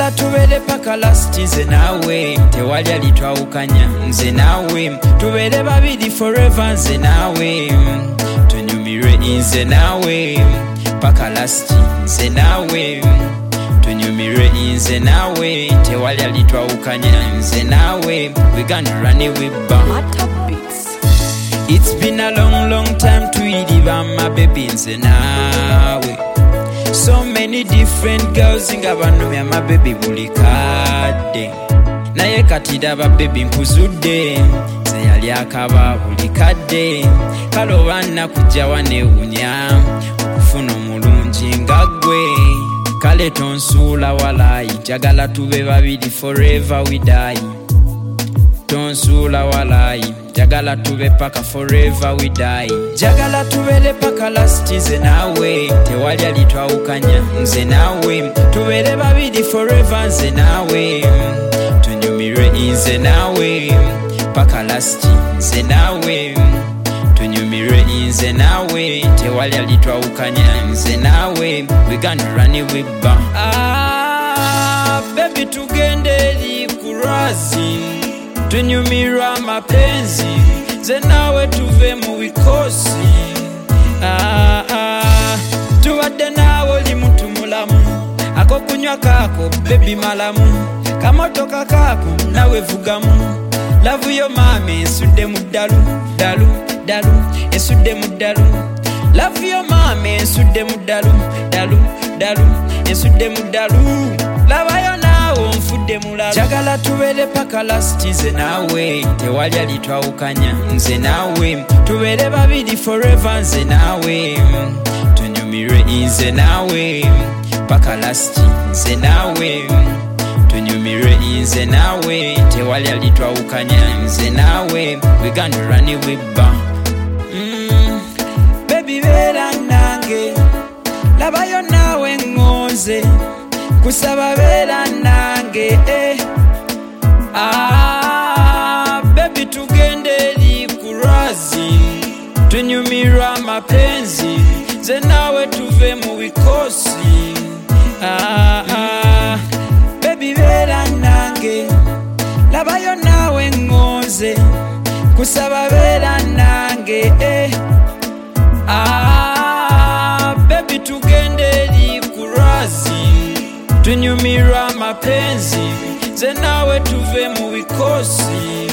Jagala tubere paka last nze nawe tewali alitwawukanya nze nawe tubere babiri forever nze nawe tunyumirwe nze nawe paka last nze nawe tunyumirwe nze nawe tewali alitwawukanya nze nawe we gonna run it with bang. It's been a long time tuiliva my baby nze nawe. So many different girls nga banumya my baby buli kadde naye kati daba baby nkuzudde nze yali akaba buli kadde kale oba nnakujja wanewunya okufuna omulungi nga ggwe kale tonsuula walayi njagala tube babiri forever we die tonsuula walayi jagala tube paka forever we die jagala tubere paka last nze nawe tewali alitwawukanya nze nawe tubere babiri forever nze nawe tunyumirwe nze nawe paka last nze nawe tunyumirwe nze nawe tewali alitwawukanya nze nawe we gonna run it with bang. Baby tugende eri kurazi tunyumirwa mapenzi nze nawe tuve mu bikosi tubadde nawe oli muntu mulamu akokunywa kako baby malamu kamotoka kako nawe vugamu lavu yo mame ensudde mu ddalu dalu dalu ensudde mu ddalu lavu yo mame ensudde mu ddalu dalu dalu ensudde mu ddalu labayo nawe onfudde mulala jagala tubere paka last nze nawe tewali alitwawukanya nze nawe tubere babiri forever nze nawe tunyumirwe nze nawe paka last nze nawe tunyumirwe nze nawe tewali alitwawukanya nze nawe we gonna run it with bang. Baby beera nange labayo nawe ngonze kusaba beera nange baby tugende eri kurazi tunyumirwa mapenzi nze nawe tuve mu bikosi baby beera nange labayo nawe ngonze kusaba beera nange baby tugende eri kurazi tunyumirwa mapenzi nze nawe tuve mu bikosi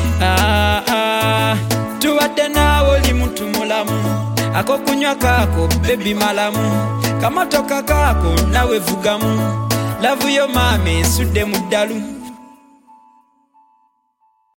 tubadde nawe oli muntu mulamu akokunywa kako baby malamu kamotoka kako nawe vugamu lavu yo mame ensudde mu ddalu